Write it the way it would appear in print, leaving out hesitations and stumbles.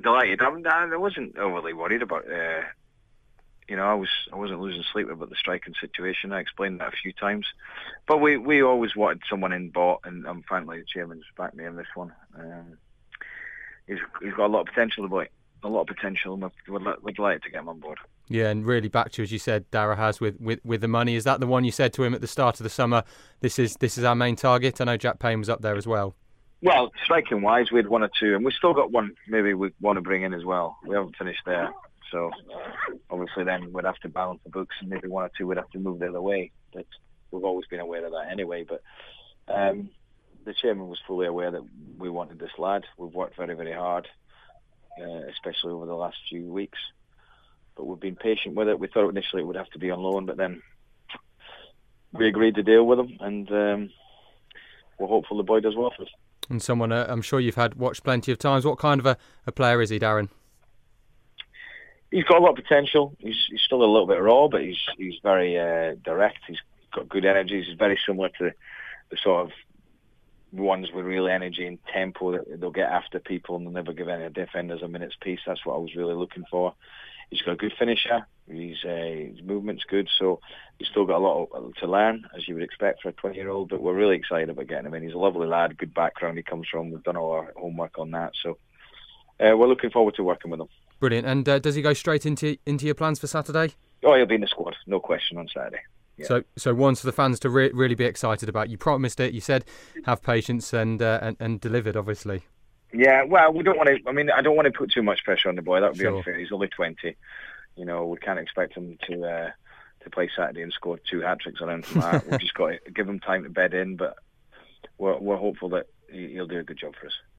delighted. I wasn't overly worried about. I wasn't losing sleep about the striking situation. I explained that a few times, but we always wanted someone in bot, and frankly, the chairman's backed me in this one. He's got a lot of potential, the boy. A lot of potential, and we'd delighted to get him on board. Yeah, and really backed you, as you said, Darragh has with the money. Is that the one you said to him at the start of the summer? This is our main target. I know Jack Payne was up there as well. Well, striking wise, we had one or two, and we still got one. Maybe we want to bring in as well. We haven't finished there, so obviously then we'd have to balance the books, and maybe one or two would have to move the other way. But we've always been aware of that anyway. But the chairman was fully aware that we wanted this lad. We've worked very, very hard, especially over the last few weeks. But we've been patient with it. We thought initially it would have to be on loan, but then we agreed to deal with him, and we're hopeful the boy does well for us. And someone I'm sure you've watched plenty of times. What kind of a player is he, Darren? He's got a lot of potential. He's still a little bit raw, but he's very direct. He's got good energy. He's very similar to the sort of ones with real energy and tempo that they'll get after people and they'll never give any defenders a minute's peace. That's what I was really looking for. He's got a good finisher. His movement's good, so he's still got a lot to learn, as you would expect for a 20-year-old, but we're really excited about getting him in. He's a lovely lad, good background he comes from. We've done all our homework on that, so we're looking forward to working with him. Brilliant. And does he go straight into your plans for Saturday? Oh, he'll be in the squad, no question, on Saturday. Yeah. So one's for the fans to really be excited about. You promised it. You said have patience and delivered, obviously. Yeah, well, we don't want to. I mean, I don't want to put too much pressure on the boy. That would be Sure. unfair. He's only 20. We can't expect him to play Saturday and score 2 hat-tricks or anything like that. We've just got to give him time to bed in, but we're hopeful that he'll do a good job for us.